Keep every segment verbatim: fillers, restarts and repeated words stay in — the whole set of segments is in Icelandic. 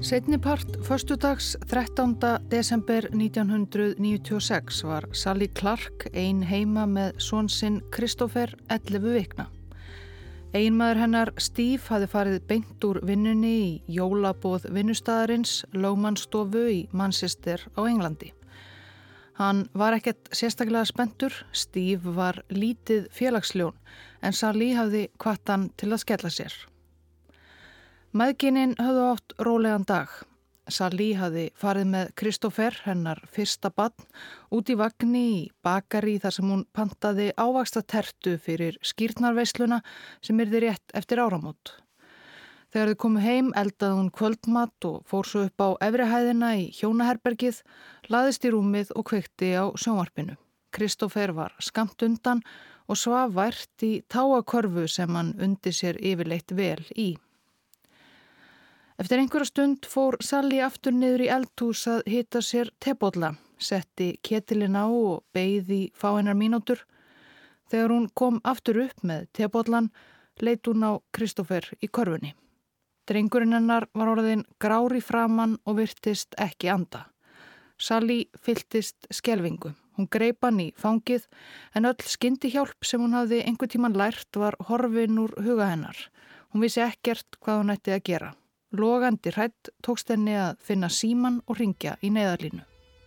Seinnipart föstudags þrettánda desember nítján hundruð níutíu og sex var Sally Clark ein heima með son sinn Christopher ellefu vikna. Eiginmaður hennar Steve hafði farið beint úr vinnunni í jólaboð vinnustaðarins lögmannsstofu í Manchester á Englandi. Hann var ekkert sérstaklega spenntur, Steve var lítið félagsljón en Sally hafði hvatt hann til að skella sér. Mæðginin höfðu átt rólegan dag. Sally hafði farið með Christopher, hennar fyrsta barn, út í vagni í bakari þar sem hún pantaði ávaxtatertu fyrir skírnarveisluna sem yrði rétt eftir áramót. Þegar þau komu heim eldaði hún kvöldmat og fór svo upp á efri hæðina í hjónaherbergið, laðist í rúmið og kveikti á sjónvarpinu. Christopher var skammt undan og svaf vært í táakörfu sem hann undi sér yfirleitt vel í. Eftir einhverja stund fór Sally aftur niður í eldhús að hita sér tebolla, setti ketilinn á og beið í fáeinar mínútur. Þegar hún kom aftur upp með tebollan, leit hún á Christopher í körfunni. Drengurinn hennar var orðinn grár í framan og virtist ekki anda. Sally fylltist skelfingu. Hún greip hann í fangið en öll skyndihjálp sem hún hafði einhvern tímann lært var horfin úr huga hennar. Hún vissi ekkert hvað hún ætti að gera. Logandi hrædd tókst henni að finna síman og hringja í neyðarlínu.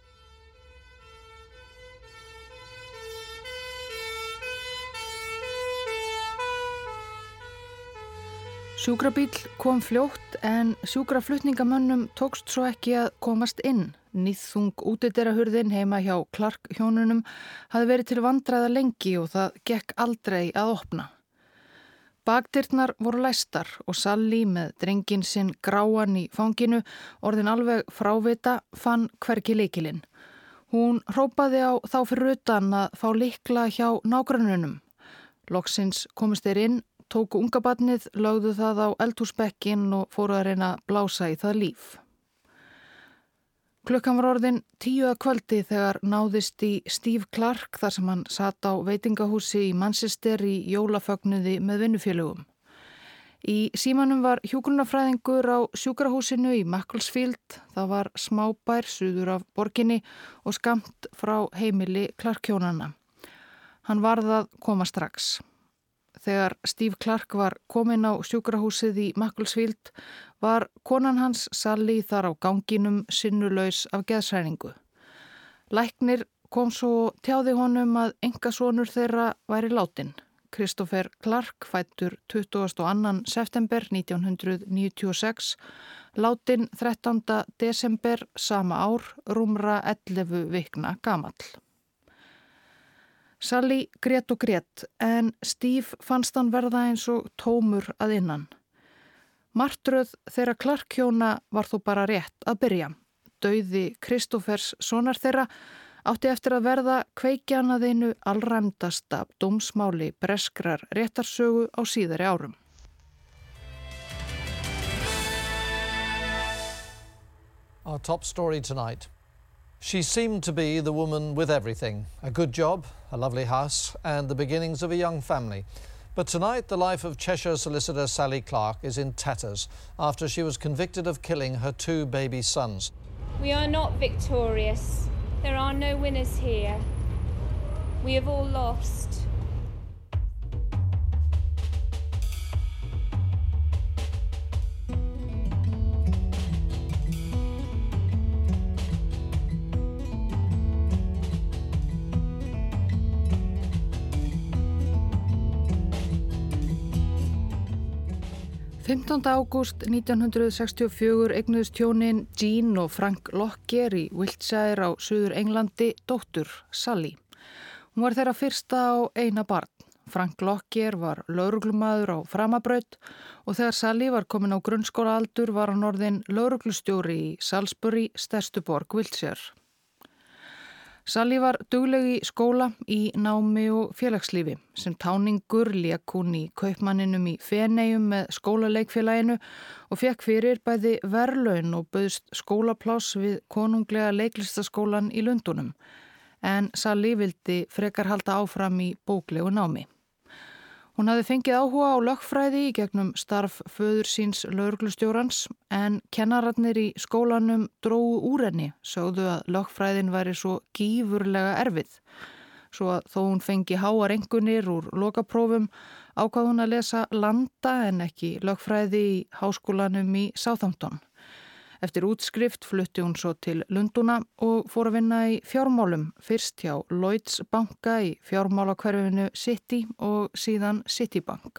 Sjúkrabíll kom fljótt en sjúkraflutningamönnum tókst svo ekki að komast inn. Níðþung útidyravörðin heima hjá Clark hjónunum hafði verið til vandræða lengi og það gekk aldrei að opna. Bakdyrnar voru læstar og Sally með drenginn sinn gráan í fanginu, orðin alveg frávita, fann hvergi lykilinn. Hún hrópaði á þá fyrir utan að fá lykla hjá nágrannunum. Loksins komust þeir inn, tóku unga barnið, lögðu það á eldhúsbekkinn og fóru að reyna að blása í það líf. Klukkan var orðin tíu að kvöldi þegar náðist í Steve Clark þar sem hann sat á veitingahúsi í Manchester í jólafögnuði með vinnufélögum. Í símanum var hjúkrunarfræðingur á sjúkrahúsinu í Macclesfield, það var smábær suður af borginni og skammt frá heimili Clark-hjónanna. Hann varð að koma strax. Þegar Steve Clark var kominn á sjúkrahúsið í Macclesfield var konan hans Sally þar á ganginum sinnulaus af geðshræringu. Læknir kom svo tjáði honum að einkasonur þeirra væri látinn. Christopher Clark, fæddur tuttugasta og annan september nítján hundruð níutíu og sex, látinn þrettánda desember sama ár, rúmra ellefu vikna gamall. Sally grét og grét en Steve fannst hann verða eins og tómur að innan. Martröð þeirra Clark-hjóna var þó bara rétt að byrja. Dauði Christophers sonar þeirra átti eftir að verða kveikjan að einu allræmdasta dómsmáli breskrar réttarsögu á síðari árum. Our top story tonight. She seemed to be the woman with everything, a good job, a lovely house, and the beginnings of a young family. But tonight, the life of Cheshire solicitor Sally Clark is in tatters after she was convicted of killing her two baby sons. We are not victorious. There are no winners here. We have all lost. fimmtánda ágúst nítján hundruð sextíu og fjögur eignuðust hjónin Jean og Frank Lockyer í Wiltshire á Suður Englandi dóttur Sally. Hún var þeirra fyrsta á eina barn. Frank Lockyer var lögreglumaður á Framabraut og þegar Sally var komin á grunnskólaaldur var hann orðinn lögreglustjóri í Salisbury, stærstu borg Wiltshire. Sally var dugleg í skóla, í námi og félagslífi. Sem táningur lék hún í kaupmanninum í Feneyjum með skólaleikfélaginu og fekk fyrir bæði verðlaun og bauðst skólapláss við konunglega leiklistaskólan í Lundúnum. En Sally vildi frekar halda áfram í bóklegu námi. Hún hafði fengið áhuga á lögfræði í gegnum starf föður síns lögreglustjórans en kennararnir í skólanum drógu úr henni, sögðu að lögfræðin væri svo gífurlega erfið. Svo að þó hún fengi háar einkunnir úr lokaprófum ákvað hún að lesa landa en ekki lögfræði í háskólanum í Southampton. Eftir útskrift flutti hún svo til Lundúna og fór að vinna í fjármálum, fyrst hjá Lloyds banka í fjármálakverfinu City og síðan Citibank.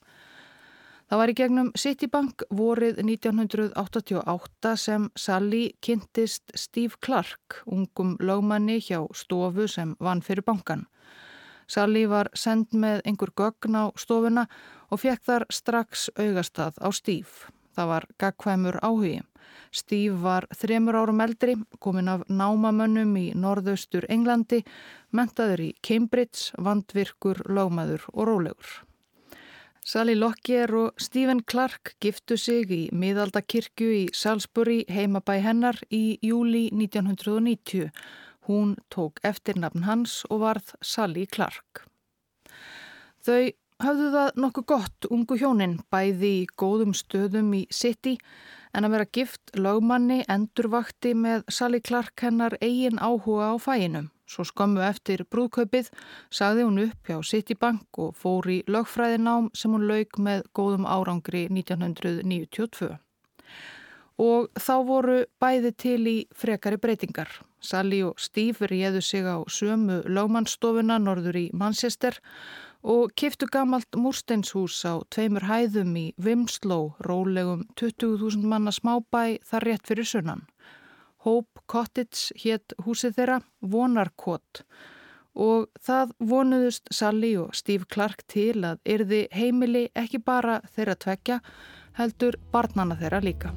Það var í gegnum Citibank vorið nítján hundruð áttatíu og átta sem Sally kynntist Steve Clark, ungum lögmanni hjá stofu sem vann fyrir bankan. Sally var send með einhver gögn á stofuna og fekk þar strax augastað á Steve. Það var gagnkvæmur áhugi. Steve var þremur árum eldri, kominn af námamönnum í norðaustur Englandi, menntaður í Cambridge, vandvirkur, lögmaður og rólegur. Sally Lockyer og Stephen Clark giftu sig í miðaldakirkju í Salisbury, heimabæ hennar, í júlí nítján hundruð níutíu. Hún tók eftirnafn hans og varð Sally Clark. Þau höfðu það nokkuð gott, ungu hjónin, bæði í góðum stöðum í City, en að vera gift lögmanni endurvakti með Sally Clark hennar eigin áhuga á faginu. Svo skömmu eftir brúðkaupið sagði hún upp hjá Citibank og fór í lögfræðinám sem hún lauk með góðum árangri nítján hundruð níutíu og tvö. Og þá voru bæði til í frekari breytingar. Sally og Steve réðu sig á sömu lögmannsstofuna norður í Manchester og keyptu gamalt múrsteinshús á tveimur hæðum í Winslow, rólegum tuttugu þúsund manna smábæ þar rétt fyrir sunnan. Hope Cottage hét húsið þeirra Vonarkot og það vonuðust Sally og Steve Clark til að yrði heimili ekki bara þeirra tveggja, heldur barnanna þeirra líka.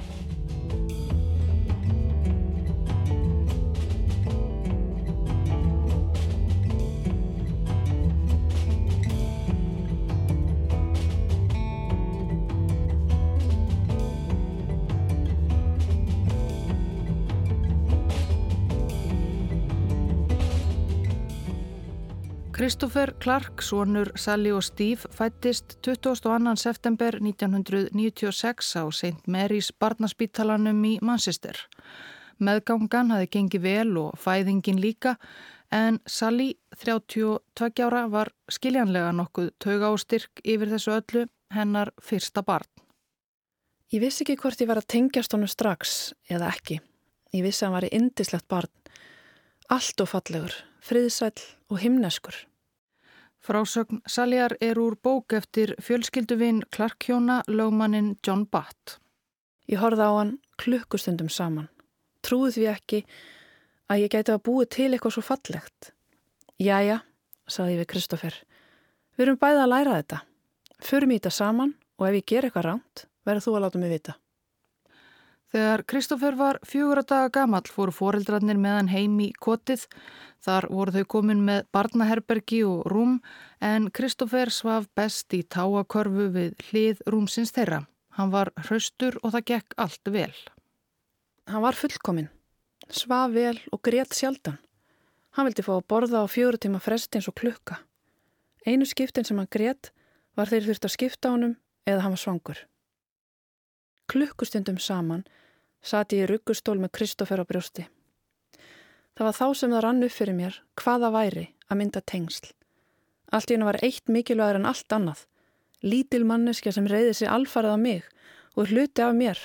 Christopher Clark, sonur Sally og Steve, fæddist tuttugasta og annan september nítján hundruð níutíu og sex á Saint Mary's barnaspítalanum í Manchester. Meðgangan hafði gengið vel og fæðingin líka, en Sally, þrjátíu og tveggja ára, var skiljanlega nokkuð taugaástyrk yfir þessu öllu, hennar fyrsta barn. Ég vissi ekki hvort ég var að tengjast honum strax eða ekki. Ég vissi að hann var í yndislegt barn. Allt og fallegur, friðsæll og himneskur. Frásögn Sallyar er úr bók eftir fjölskylduvin Clark-hjóna, lögmanninn John Batt. Ég horfði á hann klukkustundum saman. Trúði því ekki að ég gæti að búið til eitthvað svo fallegt. Jæja, sagði ég við Christopher. Við erum bæði að læra þetta. Förum í þetta saman og ef ég ger eitthvað rangt, verður þú að láta mig vita. Þegar Christopher var fjögurra daga gamall fóru foreldrarnir með hann heim í kotið. Þar voru þau komin með barnaherbergi og rúm en Christopher svaf best í táakörfu við hlið rúmsins þeirra. Hann var hraustur og það gekk allt vel. Hann var fullkominn, svaf vel og grét sjaldan. Hann vildi fá að borða á fjögur tíma fresti eins og klukka. Einu skiptin sem hann grét var þeir þurft að skipta honum eða hann var svangur. Klukkustundum saman sat ég í ruggustól með Christopher á brjósti. Það var þá sem það rann upp fyrir mér hvað það væri að mynda tengsl. Allt í einu var eitt mikilvægur en allt annað. Lítil manneskja sem reiði sig alfarið á mig og hluti af mér.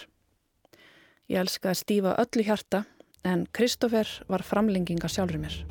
Ég elskaði Steve af öllu hjarta en Christopher var framlenging af sjálfri mér.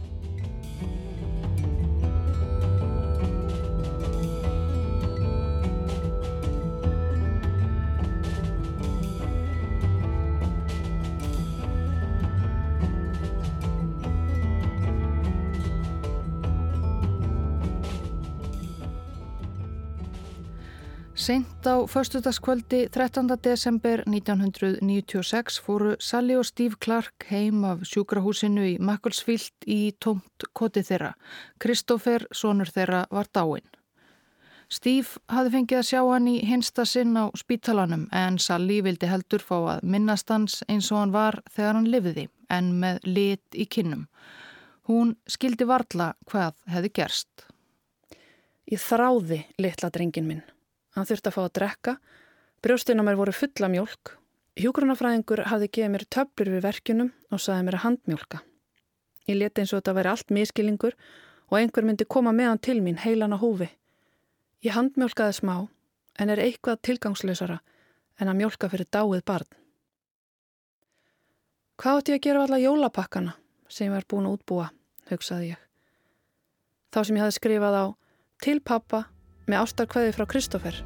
Seint á föstudagskvöldi þrettánda desember nítján hundruð níutíu og sex fóru Sally og Steve Clark heim af sjúkrahúsinu í Macclesfield í tómt kotið þeirra. Christopher, sonur þeirra, var dáinn. Steve hafði fengið að sjá hann í hinsta sinn á spítalanum en Sally vildi heldur fá að minnast hans eins og hann var þegar hann lifði, en með lit í kinnum. Hún skildi varla hvað hefði gerst. Ég þráði litla drengin minn. Hann þurfti að fá að drekka, brjóstin á mér voru fulla mjólk. Hjúkrunarfræðingur hafði gefið mér töflur við verkjunum og sagði mér að handmjólka. Ég lét eins og þetta væri allt misskilningur og einhver myndi koma meðan til mín heilan á hófi. Ég handmjólkaði smá, en er eitthvað tilgangslausara en að mjólka fyrir dáið barn. Hvað átti ég að gera við alla jólapakkana sem ég var búin að útbúa, hugsaði ég. Þá sem ég hafði skrifað á til pappa með ástarkveðju frá Kristófer.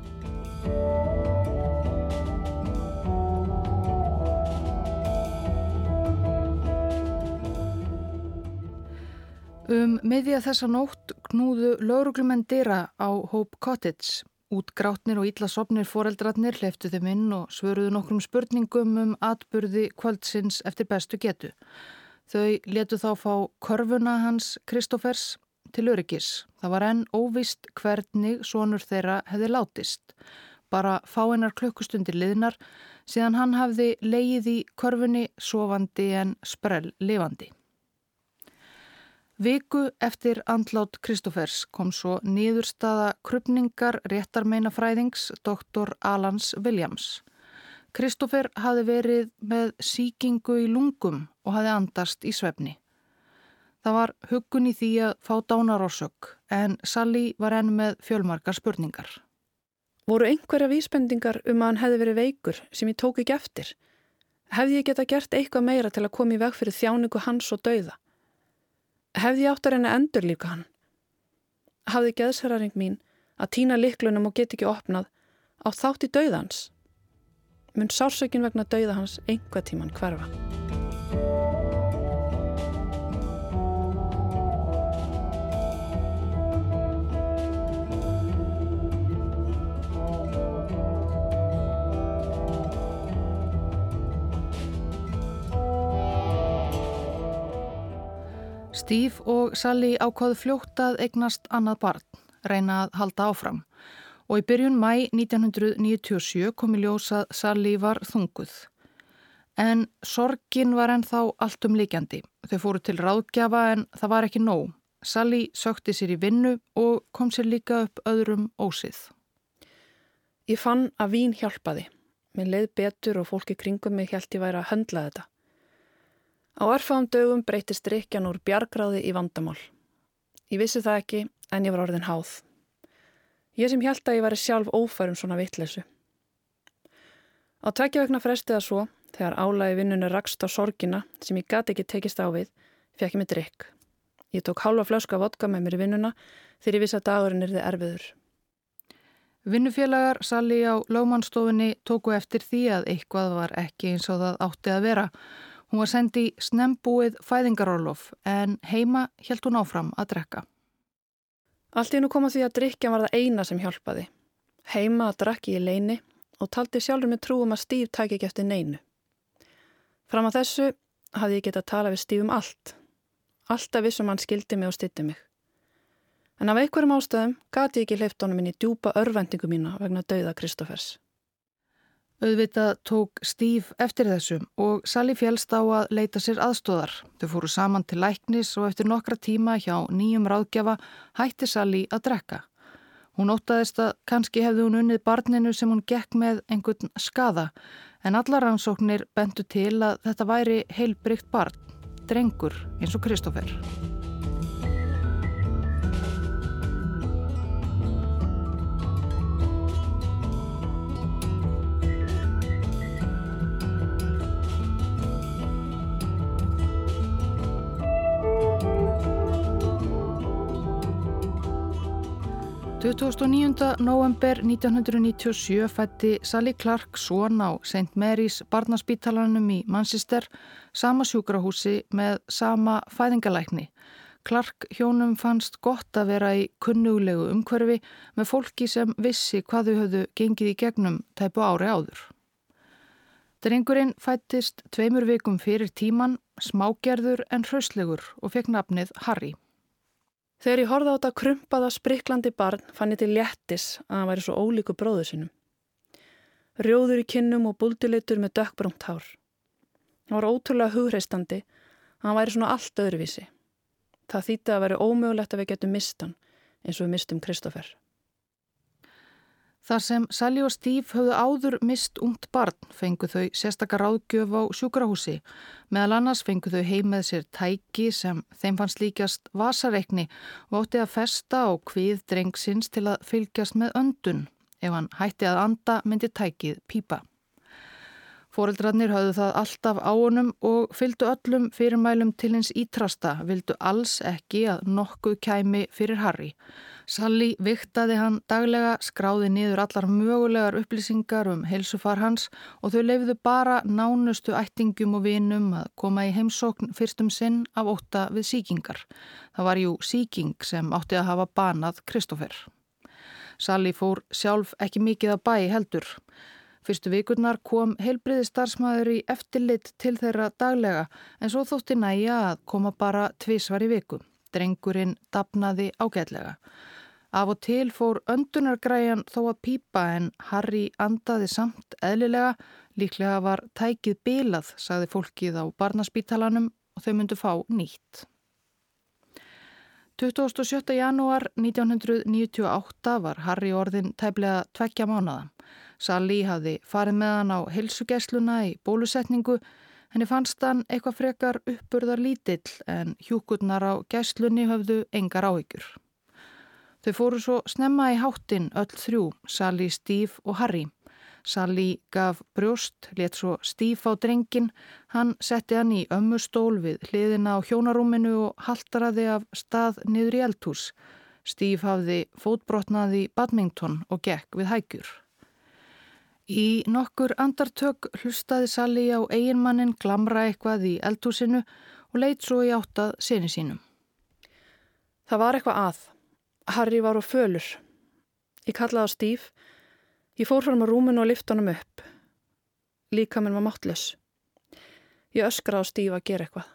Um miðja þessa nótt knúðu lögreglumenn dyra á Hope Cottage. Útgrátnir og illa sofnir foreldrarnir hleyptu þeim inn og svöruðu nokkrum spurningum um atburði kvöldsins eftir bestu getu. Þau létu þá fá körfuna hans Kristófers til öryggis. Það var enn óvíst hvernig sonur þeirra hefði látist. Bara fáeinar klukkustundir liðnar síðan hann hafði legið í körfunni sofandi en sprell lifandi. Viku eftir andlát Kristófers kom svo niðurstaða krufningar réttarmeinafræðings doktor Alans Williams. Kristófer hafði verið með sýkingu í lungum og hafði andast í svefni. Það var huggun í því að fá dánarorsök en Sally var enn með fjölmargar spurningar. Voru einhverja vísbendingar um að hann hefði verið veikur sem ég tók ekki eftir? Hefði ég geta gert eitthvað meira til að koma í veg fyrir þjáningu hans og dauða? Hefði ég átt að reyna að endurlífga hann? Hafði geðshræring mín að týna lyklunum og get ekki opnað á þátt í dauðans? Mun sársökin vegna dauða hans einhver tíman hverfa? Steve og Sally ákváðu fljótt að eignast annað barn, reyna að halda áfram. Og í byrjun maí nítján hundruð níutíu og sjö kom í ljós að Sally var þunguð. En sorgin var ennþá alltumlykjandi. Þau fóru til ráðgjafa en það var ekki nóg. Sally sökti sér í vinnu og kom sér líka upp öðrum ósið. Ég fann að vín hjálpaði. Mér leið betur og fólki kringum mig hélt ég væri að höndla þetta. Á örfáum dögum breytist drykkjan úr bjargráði í vandamál. Ég vissi það ekki en ég var orðin háð. Ég sem hélt að ég væri sjálf ófær um svona vitleysu. Á tveggja vegna fresti það svo, þegar álagi vinnunni rakst á sorgina sem ég gat ekki tekist á við, fékk ég mig drykk. Ég tók hálfa flösku af vodka með mér í vinnuna þegar ég vissi að dagurinn yrði erfiður. Vinnufélagar Sally á lögmannsstofunni tóku eftir því að eitthvað var ekki eins og það átti að vera. Hún var send í snembúið fæðingarorlof en heima hélt hún áfram að drekka. Allt í einu kom að því að drykkjan var það eina sem hjálpaði. Heima drakk ég í leyni og taldi sjálfur mig trú um að Steve tæki ekki eftir neinu. Fram að þessu hafði ég getað talað við Steve um allt. Alltaf vissum hann skildi mig og styddi mig. En af einhverjum ástæðum gat ég ekki hleypt honum inn í djúpa örvendingu mína vegna dauða Kristófers. Auðvitað tók Steve eftir þessu og Sally féllst á að leita sér aðstóðar. Þau fóru saman til læknis og eftir nokkra tíma hjá nýjum ráðgjafa hætti Sally að drekka. Hún óttaðist að kannski hefði hún unnið barninu sem hún gekk með einhvern skaða en allar rannsóknir bentu til að þetta væri heilbrigt barn, drengur eins og Kristófer. tuttugasta og níunda nóvember nítján hundruð níutíu og sjö fæddi Sally Clark son á Saint Mary's barnaspítalanum í Manchester, sama sjúkrahúsi með sama fæðingalækni. Clark hjónum fannst gott að vera í kunnuglegu umhverfi með fólki sem vissi hvað þau höfðu gengið í gegnum tæpu ári áður. Drengurinn fæddist tveimur vikum fyrir tíman, smágerður en hraustlegur og fekk nafnið Harry. Þegar ég horfði á þetta krumpaða spriklandi barn fann ég til léttis að hann væri svo ólíku bróður sinum. Rjóður í kinnum og búlduleitur með dökkbrúnt hár. Hann var ótrúlega hugreistandi að hann væri svona allt öðruvísi. Það þýddi að veri ómögulegt að við getum mist hann, eins og við mistum Kristoffer. Þar sem Sally og Steve höfðu áður mist ungt barn fengu þau sérstakar ráðgjöf á sjúkrahúsi. Meðal annars fengu þau heim með sér tæki sem þeim fannst líkjast vasareikni og átti að festa á kvið drengsins til að fylgjast með öndun. Ef hann hætti að anda myndi tækið pípa. Foreldrarnir höfðu það alltaf á honum og fylgdu öllum fyrirmælum til hins ítrasta, vildu alls ekki að nokkuð kæmi fyrir Harry. Sally vigtaði hann daglega, skráði niður allar mögulegar upplýsingar um heilsufar hans og þau leyfðu bara nánustu ættingjum og vinum að koma í heimsókn fyrstum sinn af ótta við sýkingar. Það var jú sýking sem átti að hafa banað Kristoffer. Sally fór sjálf ekki mikið á bæ heldur. Fyrstu vikurnar kom heilbrigðisstarfsmaður í eftirlit til þeirra daglega en svo þótti nægja að koma bara tvisvar í viku. Drengurinn dafnaði ágætlega. Af og til fór öndunargræjan þó að pípa en Harry andaði samt eðlilega. Líklega var tækið bilað, sagði fólkið á barnaspítalanum og þau myndu fá nýtt. tuttugasta og sjötta janúar nítján hundruð níutíu og átta var Harry orðinn tæplega tveggja mánaða. Sally hafði farið með hann á heilsugæsluna í bólusetningu. Henni fannst hann eitthvað frekar uppburðar lítill en hjúkurnar á gæslunni höfðu engar áhyggjur. Þau fóru svo snemma í háttinn öll þrjú, Sally, Steve og Harry. Sally gaf brjóst, lét svo Steve á drenginn. Hann setti hann í ömmustól við hliðina á hjónarúminu og haltaraði af stað niður í eldhús. Steve hafði fótbrotnað í badminton og gekk við hækjur. Í nokkur andartök hlustaði Sally á eiginmanninn glamra eitthvað í eldhúsinu og leit svo í áttað syni sínum. Það var eitthvað að. Harry var á fölur. Ég kallaði á Steve. Ég fór fram á rúminu og lyfti honum upp. Líkaminn var máttlaus. Ég öskraði á Steve að gera eitthvað.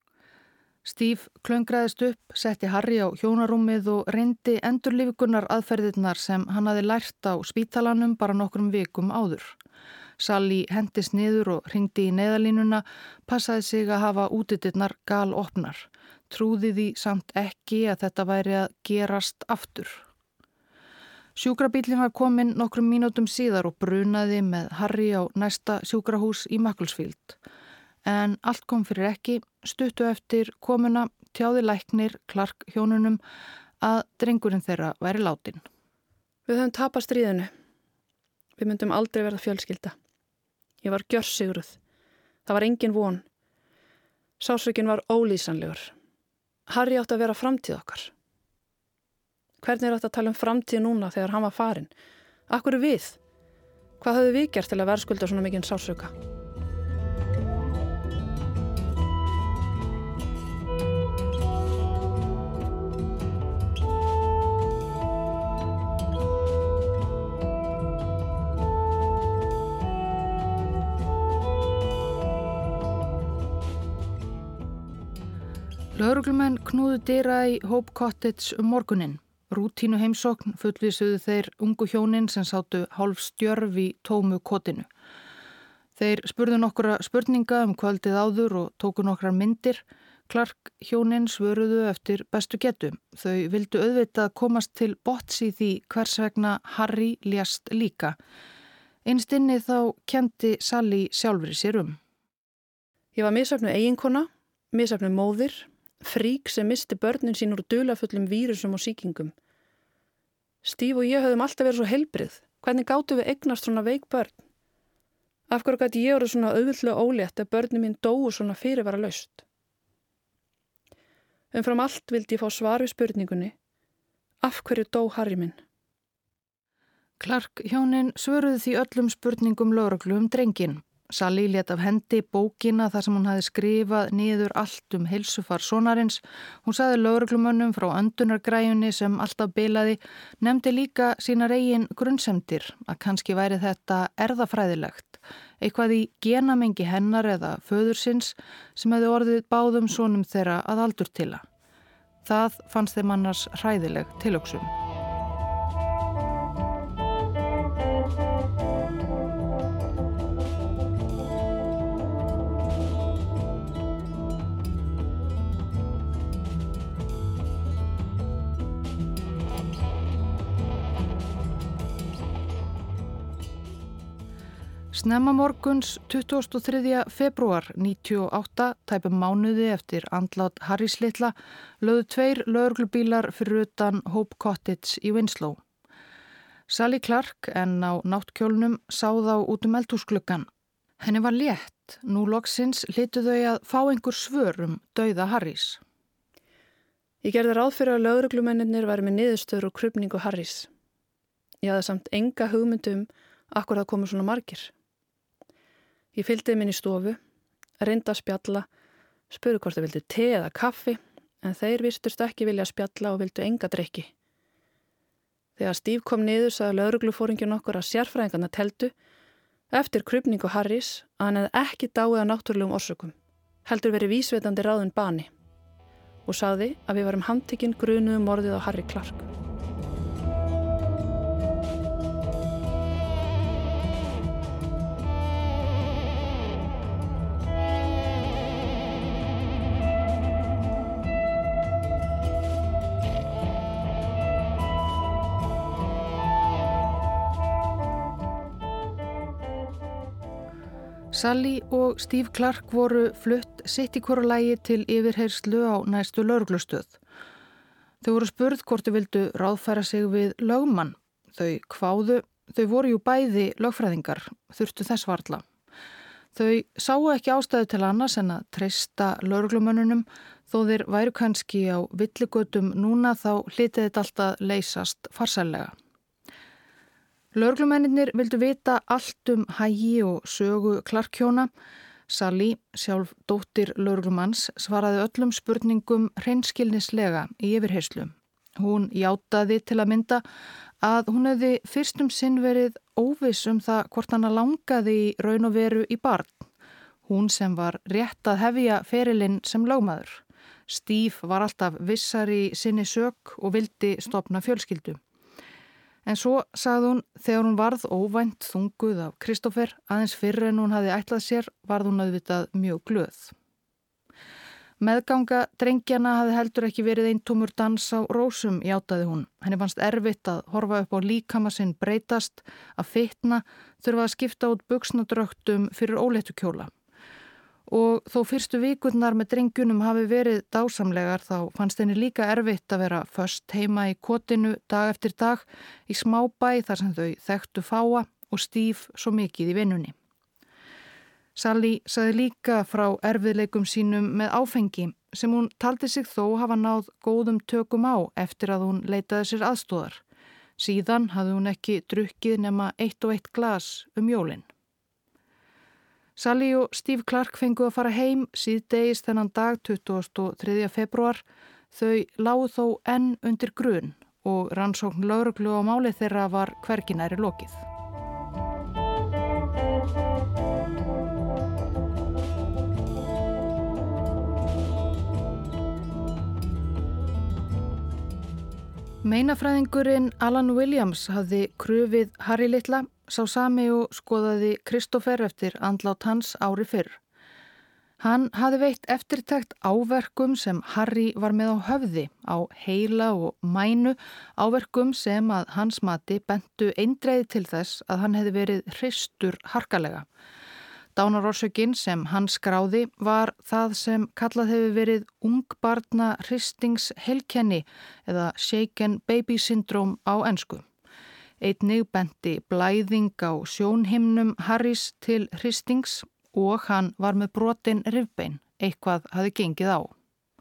Steve klöngraðist upp, setti Harry á hjónarúmið og reyndi endurlífgunar aðferðirnar sem hann hafði lært á spítalanum bara nokkrum vikum áður. Sally hendist niður og hringdi í neyðarlínuna, passaði sig að hafa útidirnar galopnar. Trúði því samt ekki að þetta væri að gerast aftur. Sjúkrabíllinn var kominn nokkrum mínútum síðar og brunaði með Harry á næsta sjúkrahús í Macclesfield. En allt kom fyrir ekki, stuttu eftir komuna tjáði læknir Clark hjónunum að drengurinn þeirra væri látin. Við höfum tapað stríðinu. Við myndum aldrei verða fjölskylda. Ég var gjörsigruð. Það var engin von. Sásökin var ólýsanlegur. Harry átti að vera framtíð okkar. Hvernig er þetta að tala um framtíð núna þegar hann var farinn? Akkur við? Hvað höfðu við gert til að verðskulda svona mikinn sásöka? Lögreglumenn knúðu dyra í Hope Cottage um morguninn. Rútínu heimsókn fullvísuðu þeir ungu hjónin sem sátu hálf stjörf í tómu kotinu. Þeir spurðu nokkura spurninga um kvöldið áður og tóku nokkrar myndir. Clark hjónin svöruðu eftir bestu getu. Þau vildu auðvitað komast til botns í því hvers vegna Harry lést líka. Innst inni þá kenndi Sally sjálfri sér um. Ég var misjöfnu eiginkona, misjöfnu móðir, frík sem misti börnin sín úr dularfullum vírusum og sýkingum. Steve og ég höfðum alltaf verið svo heilbrigð. Hvernig gátu við eignast svona veik börn? Af hverju gæti ég verið svona auðvitað ólétt ef börnin mín dóu svona fyrirvara laust? Umfram allt vildi ég fá svar við spurningunni: af hverju dó Harry minn? Clark hjónin svöruðu því öllum spurningum lögreglu um drenginn. Sally lét af hendi bókina þar sem hún hafi skrifað niður allt um heilsufar sonarins. Hún sagði lögreglumönnum frá öndunargræjunni sem alltaf bilaði, nefndi líka sínar eigin grunnsemdir að kannski væri þetta erðafræðilegt, eitthvað í genamengi hennar eða föðursins sem hefði orðið báðum sonum þeirra að aldurtila. Það fannst þeim annars hræðileg tilhugsun. Snemma morguns tuttugasta og þriðja febrúar níutíu og átta, tæpum mánuði eftir andlát Harrys litla, lögðu tveir lögreglubílar fyrir utan Hope Cottage í Winslow. Sally Clark, enn á náttkjólnum, sá þá út um eldhúsgluggann. Henni var létt, nú loksins hlytu þau að fá einhver svör um dauða Harrys. Ég gerði ráð fyrir að lögreglumennirnir væri með niðurstöður og krufningu Harrys. Ég hafði samt enga hugmyndum akkur það komu svona margir. Ég fylgdi þeim inn í stofu, reyndi að spjalla, spurði hvort þau vildu te eða kaffi, en þeir virtust ekki vilja spjalla og vildu enga drykki. Þegar Steve kom niður sagði lögreglufóringinn okkur að sérfræðingarna teldu, eftir krufningu Harrys, að hann hefði ekki dáið af náttúrulegum orsökum, heldur verið vísvitandi ráðinn bani, og sagði að við varum handtekinn grunuðum morðið á Harry Clark. Sally og Steve Clark voru flutt sitt í hvoru lagi til yfirheyrslu á næstu lögreglustöð. Þau voru spurð hvort þau vildu ráðfæra sig við lögmann. Þau kváðu, þau voru jú bæði lögfræðingar, þurftu þess varla. Þau sáu ekki ástæðu til annars en að treysta lögreglumönnunum, þó þeir væru kannski á villigötum núna þá hlitið þetta alltaf leysast farsællega. Lögreglumennirnir vildu vita allt um hagi og sögu Clark-hjóna. Sally, sjálf dóttir lögreglumanns, svaraði öllum spurningum hreinskilnislega í yfirheyrslu. Hún játaði til að mynda að hún hefði fyrst um sinn verið óviss um það hvort hana langaði í raun og veru í barn. Hún sem var rétt að hefja ferilinn sem lögmaður. Steve var alltaf vissar í sinni sök og vildi stofna fjölskyldu. En svo, sagði hún, þegar hún varð óvænt þunguð af Christopher, aðeins fyrr en hún hafði ætlað sér, varð hún auðvitað mjög glöð. Meðganga drengjana hafði heldur ekki verið eintómur dans á rósum, játaði hún. Henni fannst erfitt að horfa upp á líkama sinn breytast, að fitna, þurfa að skipta út buxnadröktum fyrir óléttu kjóla. Og þó fyrstu vikurnar með drengjunum hafi verið dásamlegar þá fannst henni líka erfitt að vera föst heima í kotinu dag eftir dag í smábæ þar sem þau þekktu fáa og Steve svo mikið í vinnunni. Sally sagði líka frá erfiðleikum sínum með áfengi sem hún taldi sig þó hafa náð góðum tökum á eftir að hún leitaði sér aðstóðar. Síðan hafði hún ekki drukkið nema eitt og eitt glas um jólin. Sally og Steve Clark fengu að fara heim síðdegis þennan dag tuttugasta og þriðja febrúar. Þau lágu þó enn undir grun og rannsókn lögreglu á máli þeirra var hvergi nærri lokið. Meinafræðingurinn Alan Williams hafði krufið Harry litla, sá sami og skoðaði Christopher eftir andlát hans ári fyrr. Hann hafði veitt eftirtekt áverkum sem Harry var með á höfði, á heila og mænu, áverkum sem að hans mati bentu eindreiði til þess að hann hefði verið hristur harkalega. Dánarorsökin sem hann skráði var það sem kallað hefur verið ungbarna hristingsheilkenni eða shaken baby syndrome á ensku. Einnig benti blæðing á sjónhimnum Harrys til hristings og hann var með brotin rifbein, eitthvað hafði gengið á.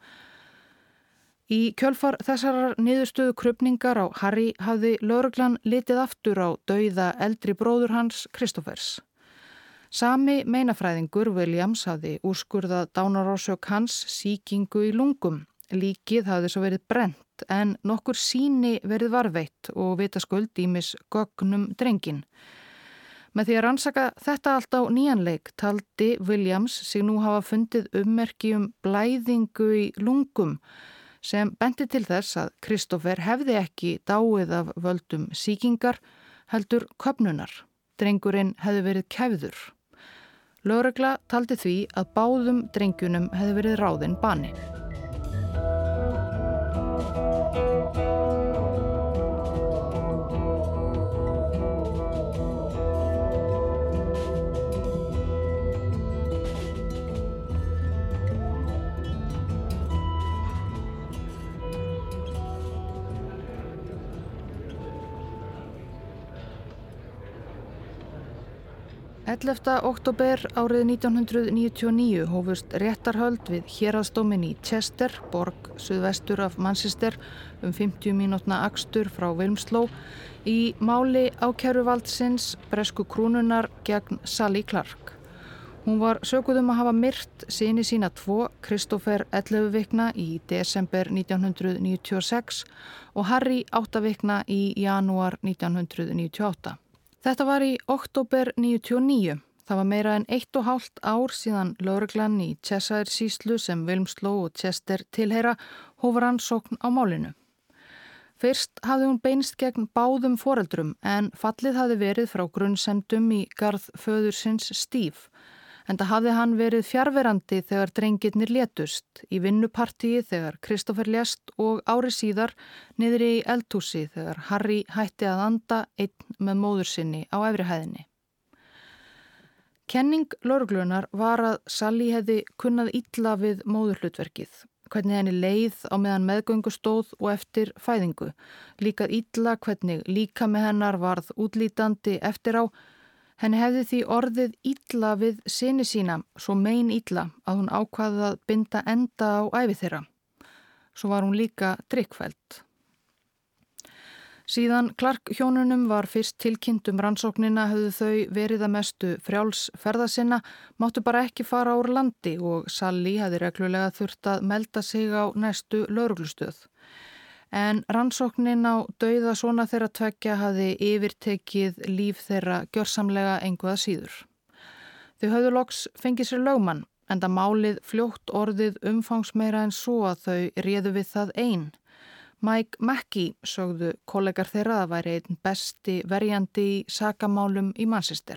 Í kjölfar þessarar niðurstöðu krufningar á Harry hafði lögreglan litið aftur á dauða eldri bróður hans, Christophers. Sami meinafræðingur Williams hafði úrskurðað dánarorsök hans sýkingu í lungum. Líkið hafði svo verið brennt en nokkur sýni verið varveitt og vitaskuld ýmis gögnum drengin. Með því að rannsaka þetta allt á nýjanleik taldi Williams sig nú hafa fundið ummerki um blæðingu í lungum sem benti til þess að Christopher hefði ekki dáið af völdum sýkingar heldur köfnunar. Drengurinn hefði verið kæfður. Lögregla taldi því að báðum drengjunum hefði verið ráðinn bani. ellefta október árið nítján hundruð níutíu og níu hófust réttarhöld við héraðsdóminn í Chester, borg suðvestur af Manchester, um fimmtíu mínútna akstur frá Wilmslow, í máli ákæruvaldsins bresku krúnunnar gegn Sally Clark. Hún var sökuð um að hafa myrt syni sína tvo, Christopher ellefu vikna í desember nítján hundruð níutíu og sex og Harry átta vikna í janúar nítján hundruð níutíu og átta. Þetta var í október níutíu og níu. Það var meira en eitt og hálft ár síðan lögreglan í Cheshire sýslu sem Wilmslow og Chester tilheyra hóf rannsókn á málinu. Fyrst hafði hún beinst gegn báðum foreldrum en fallið hafði verið frá grunnsemdum í garð föðursins Steve. Enda hafði hann verið fjarverandi þegar drengirnir létust, í vinnupartíi þegar Christopher lést og ári síðar niðri í eldhúsi þegar Harry hætti að anda einn með móður sinni á efri hæðinni. Kenning lögreglunar var að Sally hefði kunnað illa við móðurhlutverkið, hvernig henni leið á meðan meðgöngu stóð og eftir fæðingu, líkað illa hvernig líkami hennar varð útlítandi eftir á. Henni hefði því orðið illa við syni sína, svo mein illa að hún ákvaði að binda enda á ævi þeirra. Svo var hún líka drykkfelld. Síðan Clark hjónunum var fyrst tilkynnt um rannsóknina höfðu þau verið að mestu frjáls ferða sinna, máttu bara ekki fara úr landi og Sally hefði reglulega þurft að melda sig á næstu lögreglustöð. En rannsóknin á dauða svona þeirra tveggja hafði yfirtekið líf þeirra gjörsamlega engu að síður. Þau höfðu loks fengið sér lögmann, enda málið fljótt orðið umfangsmeira en svo að þau réðu við það ein. Mike Mackey sögðu kollegar þeirra að væri einn besti verjandi í sakamálum í Manchester.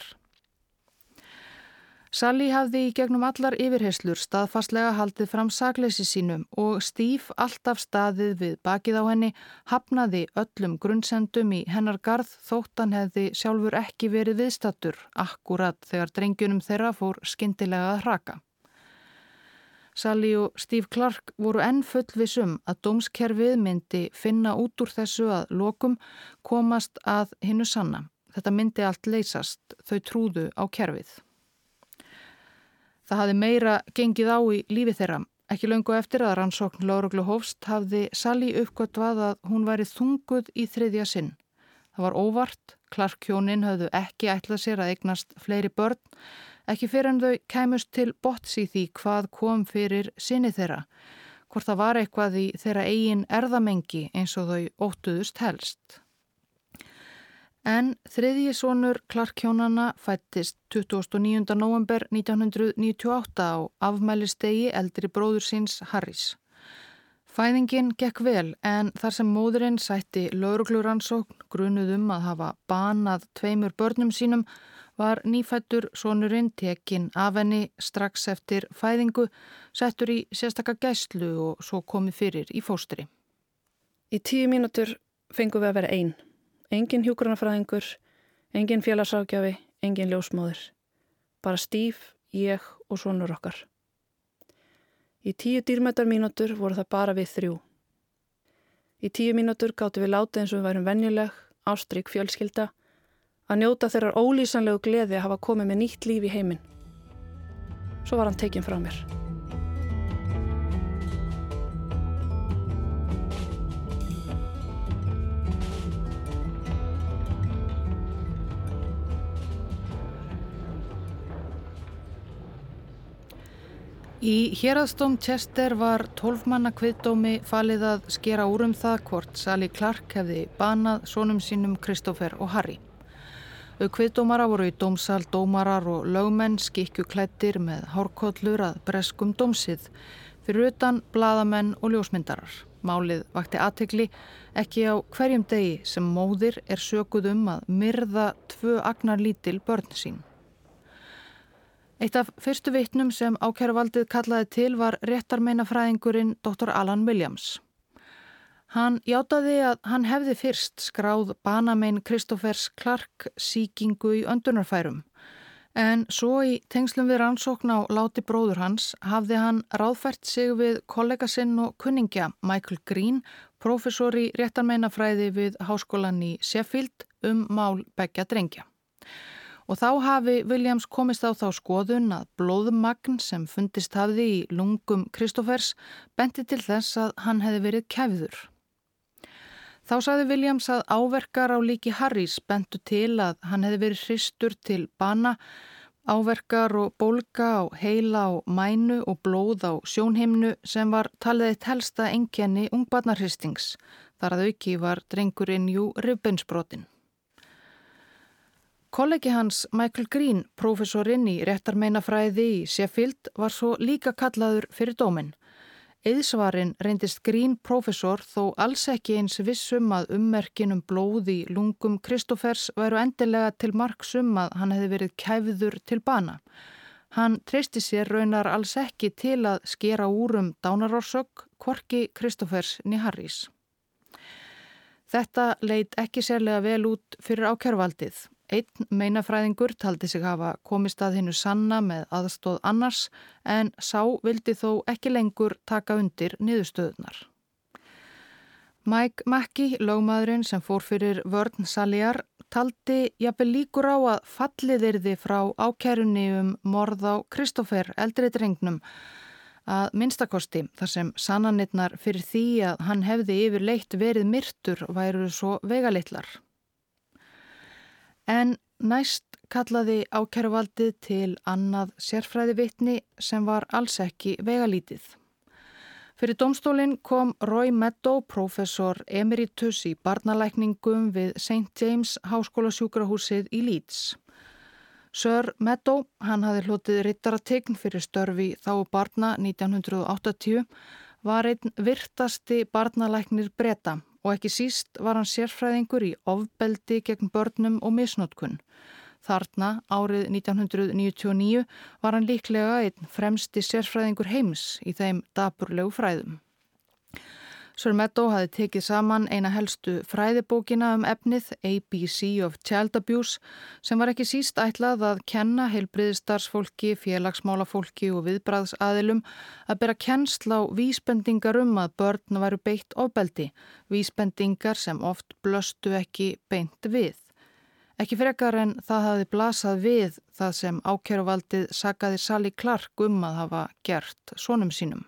Sally hafði í gegnum allar yfirheyslur staðfastlega haldið fram sakleysi sínum og Steve alltaf staðið við bakið á henni, hafnaði öllum grunnsendum í hennar garð þótt hann hefði sjálfur ekki verið viðstattur, akkurat þegar drengjunum þeirra fór skyndilega að hraka. Sally og Steve Clark voru enn fullvissum að dómskerfið myndi finna út úr þessu að lokum komast að hinu sanna. Þetta myndi allt leysast, þau trúðu á kerfið. Það hafði meira gengið á í lífi þeirra. Ekki löngu eftir að rannsókn lögreglu hófst hafði Sally uppgötvað að hún væri þunguð í þriðja sinn. Það var óvart, Clark hjónin höfðu ekki ætlað sér að eignast fleiri börn, ekki fyrir en þau kæmust til botns í því hvað kom fyrir syni þeirra, hvort það var eitthvað í þeirra eigin erðamengi eins og þau óttuðust helst. En þriðji sonur Clark hjónanna fættist tuttugasta og níunda nóvember nítján hundruð níutíu og átta á afmælistegi eldri bróður síns Harrys. Fæðingin gekk vel en þar sem móðurinn sætti lögreglurannsókn grunuð um að hafa banað tveimur börnum sínum var nýfættur sonurinn tekinn af henni strax eftir fæðingu, settur í sérstaka gæslu og svo komið fyrir í fóstri. Í tíu mínútur fengum við að vera ein. Engin hjúkrunarfræðingur, engin félagsráðgjafi, engin ljósmóðir. Bara Steve, ég og sonur okkar. Í tíu dýrmætar mínútur voru það bara við þrjú. Í tíu mínútur gátum við látið eins og við værum venjuleg, ástrík fjölskylda, að njóta þeirrar ólýsanlegu gleði að hafa komið með nýtt líf í heiminn. Svo var hann tekinn frá mér. Í héraðsdóm Chester var tólf manna kviðdómi falið að skera úr um það hvort Sally Clark hefði banað sonum sínum Christopher og Harry. Auk kviðdómara voru í dómsal dómarar og lögmenn skikkjuklæddir með hárkollur að breskum dómsið, fyrir utan blaðamenn og ljósmyndarar. Málið vakti athygli ekki á hverjum degi sem móðir er sökuð um að myrða tvö agnarlítil börn sín. Eitt af fyrstu vitnum sem ákæruvaldið kallaði til var réttarmeinafræðingurinn doktor Alan Williams. Hann játaði að hann hefði fyrst skráð banamein Christophers Clark sýkingu í öndunarfærum, en svo í tengslum við rannsókn á láti bróður hans hafði hann ráðfært sig við kollega sinn og kunningja Michael Green, prófessor í réttarmeinafræði við háskólan í Sheffield um mál beggja drengja. og þá hafi Williams komist á þá skoðun að blóðmagn sem fundist hafði í lungum Christophers benti til þess að hann hefði verið kæfður. Þá sagði Williams að áverkar á líki Harrys bentu til að hann hefði verið hristur til bana, áverkar og bólga á heila og mænu og blóð á sjónhimnu sem var talið eitt helsta einkenni ungbarnarhristings. Þar að auki var drengurinn jú rifbeinsbrotinn. Kollegi hans Michael Green, prófessorinn í réttarmeinafræði í Sheffield, var svo líka kallaður fyrir dóminn. Eiðsvarinn reyndist Green prófessor þó alls ekki eins vissum að ummerkin um blóð í lungum Christophers væru endilega til marks um að hann hefði verið kæfður til bana. Hann treysti sér raunar alls ekki til að skera úr um dánarorsök, hvorki Christophers né Harrys. Þetta leit ekki sérlega vel út fyrir ákæruvaldið. Einn meinafræðingur taldi sig hafa komist að hinu sanna með aðstóð annars en sá vildi þó ekki lengur taka undir niðurstöðunar. Mike Mackey, lögmaðurinn sem fór fyrir vörn Saliar, taldi jafnvel líkur á að fallið yrði frá ákærunni um morð á Christopher, eldri drengnum, að minnstakosti þar sem sannanirnar fyrir því að hann hefði yfirleitt verið myrtur væru svo veigalitlar. En næst kallaði ákæruvaldið til annað sérfræðivitni sem var alls ekki veigalítið. Fyrir dómstólinn kom Roy Meadow, prófessor emeritus í barnalækningum við Saint James háskólasjúkrahúsið í Leeds. Sir Meadow, hann hafði hlotið riddaratign fyrir störfi þá barna nítján hundruð áttatíu, var einn virtasti barnalæknir Breta og ekki síst var hann sérfræðingur í ofbeldi gegn börnum og misnotkun. Þarna árið nítján hundruð níutíu og níu var hann líklega einn fremsti sérfræðingur heims í þeim dapurlegu fræðum. Sir Meadow hafði tekið saman eina helstu fræðibókina um efnið A B C of Child Abuse sem var ekki síst ætlað að kenna heilbrigðisstarfsfólki, félagsmálafólki og viðbragðsaðilum að bera kennsl á vísbendingar um að börn væru beitt ofbeldi, vísbendingar sem oft blöstu ekki beint við. Ekki frekar en það hafði blasað við það sem ákæruvaldið sakaði Sally Clark um að hafa gert sonum sínum.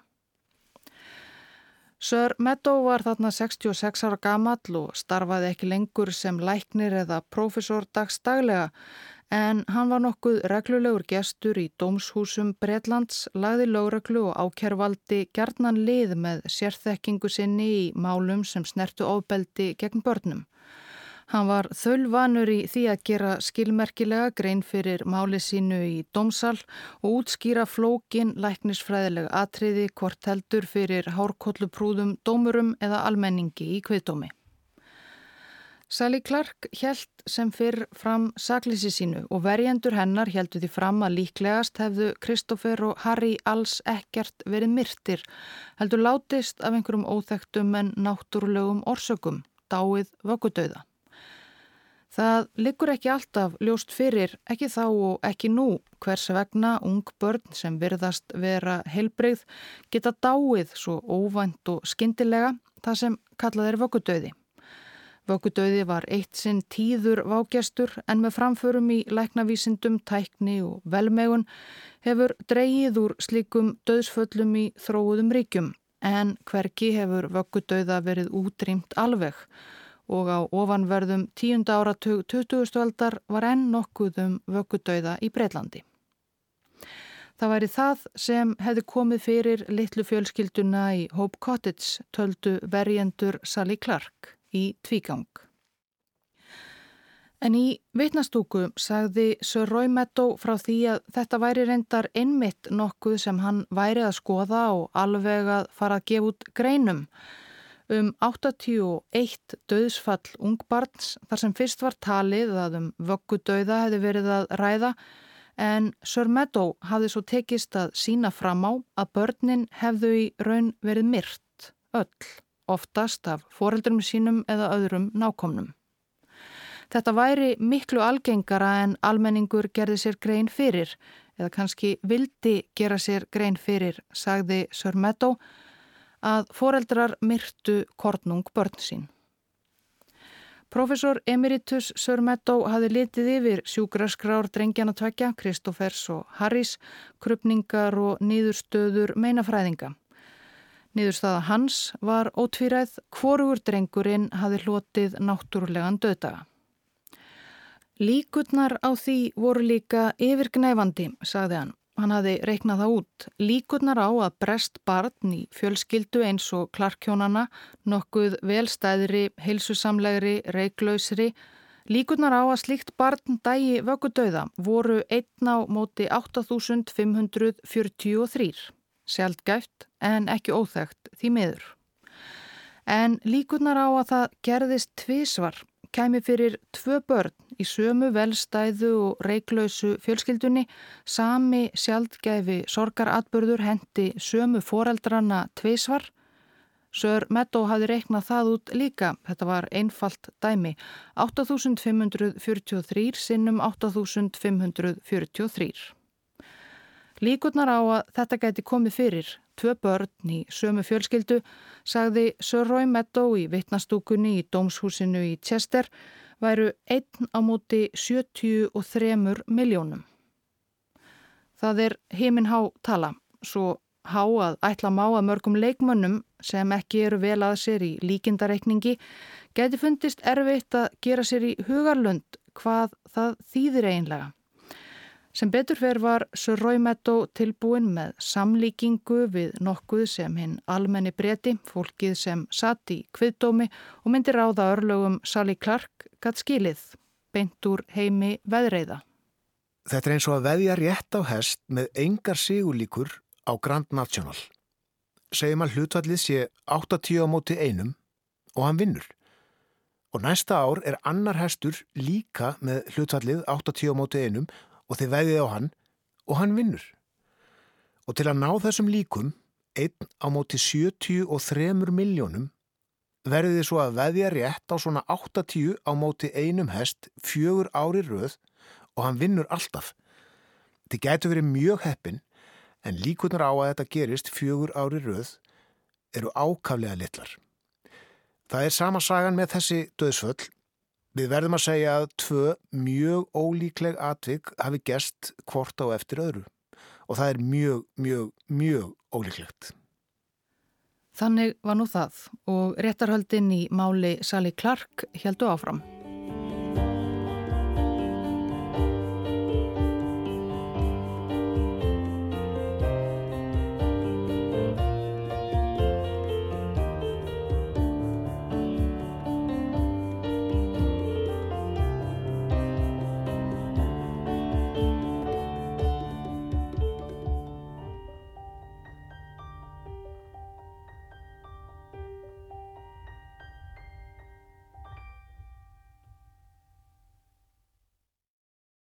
Sir Meadow var þarna sextíu og sex ára gamall og starfaði ekki lengur sem læknir eða prófessor dagsdaglega en hann var nokkuð reglulegur gestur í dómshúsum Bretlands, lagði lögreglu og ákæruvaldi gjarnan lið með sérþekkingu sinni í málum sem snertu ofbeldi gegn börnum. Hann var þaulvanur í því að gera skilmerkilega grein fyrir máli sínu í dómsal og útskýra flókin læknisfræðileg atriði hvort heldur fyrir hárkolluprúðum dómurum eða almenningi í kviðdómi. Sally Clark hélt sem fyrr fram sakleysi sínu og verjendur hennar héldu því fram að líklegast hefðu Christopher og Harry alls ekkert verið myrtir, heldur látist af einhverjum óþekktum en náttúrulegum orsökum, dáið vöggudauða. Það liggur ekki alltaf ljóst fyrir, ekki þá og ekki nú, hvers vegna ung börn sem virðast vera heilbrigð geta dáið svo óvænt og skyndilega, það sem kallað er vöggudauði. Vöggudauði var eitt sinn tíður vágestur en með framförum í læknavísindum, tækni og velmegun hefur dregið úr slíkum dauðsföllum í þróuðum ríkjum, en hvergi hefur vöggudauða verið útrýmt alveg. Og á ofanverðum tíunda áratug tuttugustu aldar var enn nokkuð um vöggudauða í Bretlandi. Það væri það sem hefði komið fyrir litlu fjölskylduna í Hope Cottage, töldu verjendur Sally Clark í tvígang. En í vitnastúku sagði Sir Roy Meadow frá því að þetta væri reyndar einmitt nokkuð sem hann væri að skoða og alveg að fara að gefa út greinum. Um áttatíu og eitt dauðsfall ungbarns þar sem fyrst var talið að um vöggudauða hefði verið að ræða en Sir Meadow hafði svo tekist að sína fram á að börnin hefðu í raun verið myrt, öll, oftast af foreldrum sínum eða öðrum nákomnum. Þetta væri miklu algengara en almenningur gerði sér grein fyrir eða kannski vildi gera sér grein fyrir, sagði Sir Meadow, að foreldrar myrtu kornung börn sín. Prófessor Emeritus Sir Meadow hafði litið yfir sjúkraskrár drengjana tveggja, Christophers og Harrys, krupningar og niðurstöður meinafræðinga. Niðurstaða hans var ótvíræð, hvorugur drengurinn hafði hlotið náttúrulegan dauðdaga. Líkurnar á því voru líka yfirgnæfandi, sagði hann. Hann hafði reiknað það út. Líkurnar á að brest barn í fjölskyldu eins og Clark-hjónanna, nokkuð velstæðri, heilsusamlegri, reyklausri. Líkurnar á að slíkt barn dæi vöggudauða voru einn á móti átta þúsund fimm hundruð fjörutíu og þrjú. Sjaldgæft en ekki óþekkt því miður. En líkurnar á að það gerðist tvisvar kæmi fyrir tvö börn í sömu velstæðu og reyklausu fjölskyldunni, sami sjaldgæfi sorgaratburður henti sömu foreldranna tvisvar. Sir Meadow hafði reiknað það út líka, þetta var einfalt dæmi, átta þúsund fimm hundruð fjörutíu og þrjú sinnum átta þúsund fimm hundruð fjörutíu og þrjú. Líkurnar á að þetta gæti komið fyrir tvö börn í sömu fjölskyldu, sagði Sir Roy Meadow í vitnastúkunni í dómshúsinu í Chester, væru einn á móti sjötíu og þremur milljónum. Það er himinhá tala, svo há að ætla má að mörgum leikmönnum sem ekki eru vel að sér í líkindareikningi gæti fundist erfitt að gera sér í hugarlund hvað það þýðir eiginlega. Sem betur fer var Sir Roy Meadow tilbúin með samlíkingu við nokkuð sem hinn almenni Breti, fólkið sem satt í kviðdómi og myndi ráða örlögum Sally Clark gat skilið, beint úr heimi veðreiða. Þetta er eins og að veðja rétt á hest með engar sigurlíkur á Grand National. Segjum að hlutfallið sé áttatíu á móti einum og hann vinnur. Og næsta ár er annar hestur líka með hlutfallið áttatíu á móti einum og þið veðið á hann og hann vinnur. Og til að ná þessum líkum, einn á móti sjötíu og þremur milljónum, verðið þið svo að veðja rétt á svona áttatíu á móti einum hest fjögur ári röð og hann vinnur alltaf. Þið gætu verið mjög heppin, en líkurnar á að þetta gerist fjögur ári röð eru ákaflega litlar. Það er sama sagan með þessi dauðsföll. Við verðum að segja að tvö mjög ólíkleg atvik hafi gerst hvort á eftir öðru og það er mjög, mjög, mjög ólíklegt. Þannig var nú það og réttarhöldin í máli Sally Clark héldu áfram.